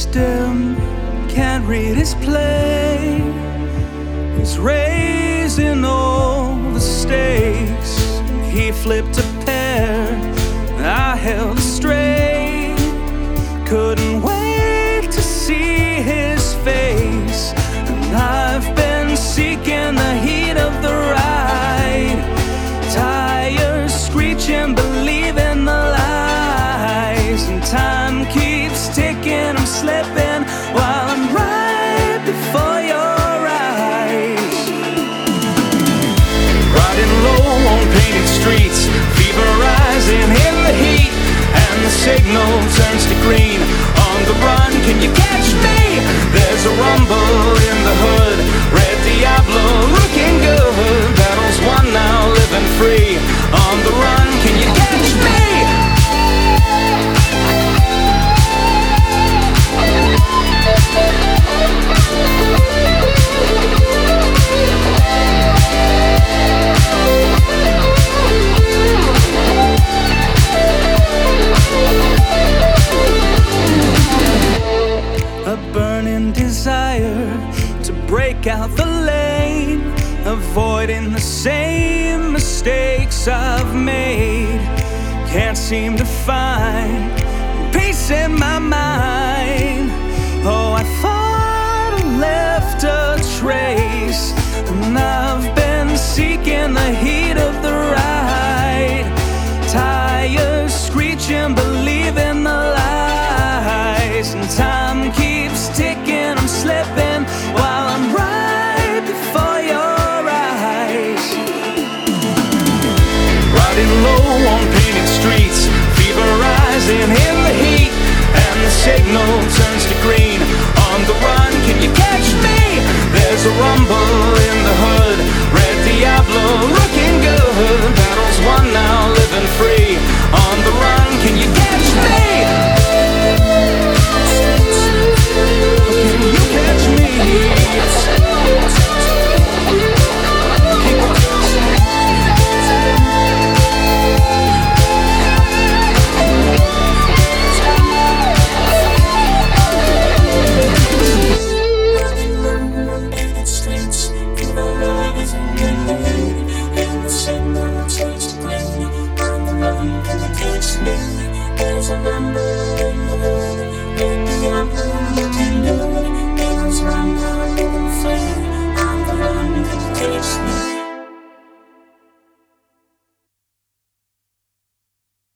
dim, can't read his play. He's raising all the stakes. He flipped a pair, I held a straight. Couldn't wait to see his face. And I've been seeking the heat of the ride. Tires screeching, believing the lies. And time keeps ticking, I'm slipping while I'm right before your eyes. Riding low on painted streets, fever rising in the heat, and the signal turns to green. On the run, can you catch me? There's a rumble in the hood, red Diablo looking good. Battle's won now, living free. On the run, can you catch me? A burning desire to break out the lane, avoiding the same mistakes I've made. Can't seem to find peace in my mind. Oh, I thought I left a trace, and I've been seeking the heat of the ride. Tires screeching, believing the lies. And time keeps ticking, I'm slipping while I'm right before your eyes. Riding low on painted streets, fever rising in the heat, and the signal turns to green. On the run, can you catch me? There's a rumble in the hood, red Diablo looking good. Battle's won now, living free. On the run, can you catch me? Can you catch me? There's a number in the hood, maybe I'm